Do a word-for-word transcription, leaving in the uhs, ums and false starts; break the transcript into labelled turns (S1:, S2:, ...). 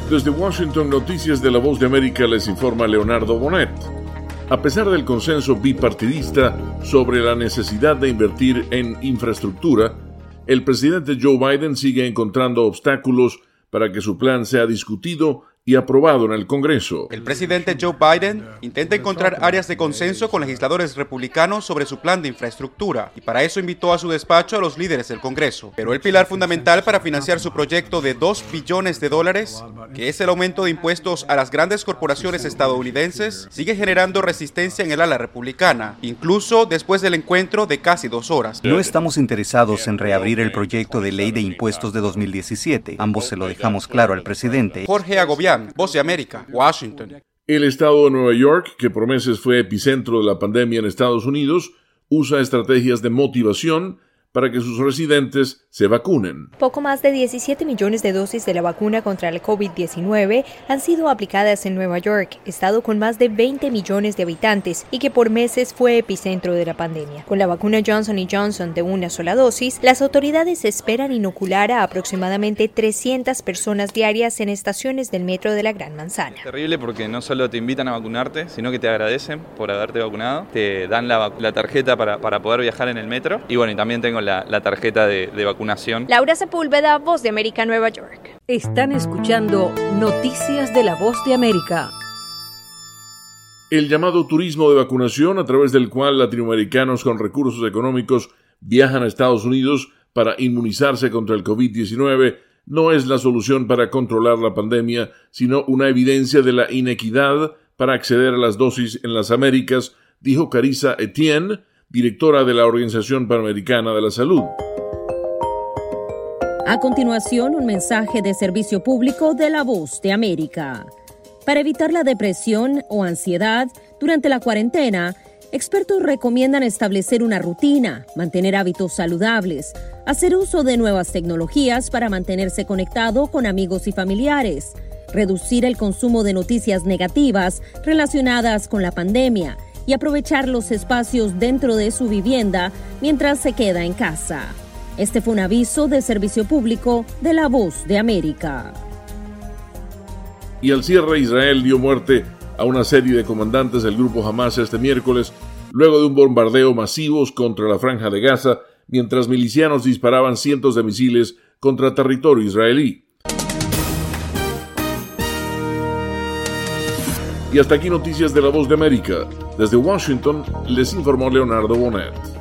S1: Desde Washington, Noticias de la Voz de América, les informa Leonardo Bonet. A pesar del consenso bipartidista sobre la necesidad de invertir en infraestructura, el presidente Joe Biden sigue encontrando obstáculos para que su plan sea discutido y aprobado en el Congreso.
S2: El presidente Joe Biden intenta encontrar áreas de consenso con legisladores republicanos sobre su plan de infraestructura y para eso invitó a su despacho a los líderes del Congreso. Pero el pilar fundamental para financiar su proyecto de dos billones de dólares, que es el aumento de impuestos a las grandes corporaciones estadounidenses, sigue generando resistencia en el ala republicana, incluso después del encuentro de casi dos horas.
S3: No estamos interesados en reabrir el proyecto de ley de impuestos de dos mil diecisiete. Ambos se lo dejamos claro al presidente.
S2: Jorge Agobián, Voz de América, Washington.
S1: El estado de Nueva York, que por meses fue epicentro de la pandemia en Estados Unidos, usa estrategias de motivación para que sus residentes se vacunen.
S4: Poco más de diecisiete millones de dosis de la vacuna contra el COVID diecinueve han sido aplicadas en Nueva York, estado con más de veinte millones de habitantes y que por meses fue epicentro de la pandemia. Con la vacuna Johnson y Johnson de una sola dosis, las autoridades esperan inocular a aproximadamente trescientas personas diarias en estaciones del metro de la Gran Manzana.
S5: Es terrible porque no solo te invitan a vacunarte, sino que te agradecen por haberte vacunado, te dan la, la tarjeta para, para poder viajar en el metro y bueno, y también tengo La, la tarjeta de, de vacunación.
S4: Laura Sepúlveda, Voz de América, Nueva York.
S6: Están escuchando Noticias de la Voz de América.
S1: El llamado turismo de vacunación, a través del cual latinoamericanos con recursos económicos viajan a Estados Unidos para inmunizarse contra el COVID diecinueve, no es la solución para controlar la pandemia, sino una evidencia de la inequidad para acceder a las dosis en las Américas, dijo Carissa Etienne, directora de la Organización Panamericana de la Salud.
S6: A continuación, un mensaje de servicio público de La Voz de América. Para evitar la depresión o ansiedad durante la cuarentena, expertos recomiendan establecer una rutina, mantener hábitos saludables, hacer uso de nuevas tecnologías para mantenerse conectado con amigos y familiares, reducir el consumo de noticias negativas relacionadas con la pandemia y aprovechar los espacios dentro de su vivienda mientras se queda en casa. Este fue un aviso de servicio público de La Voz de América.
S1: Y al cierre, Israel dio muerte a una serie de comandantes del grupo Hamas este miércoles, luego de un bombardeo masivo contra la Franja de Gaza, mientras milicianos disparaban cientos de misiles contra territorio israelí. Y hasta aquí Noticias de la Voz de América. Desde Washington les informó Leonardo Bonet.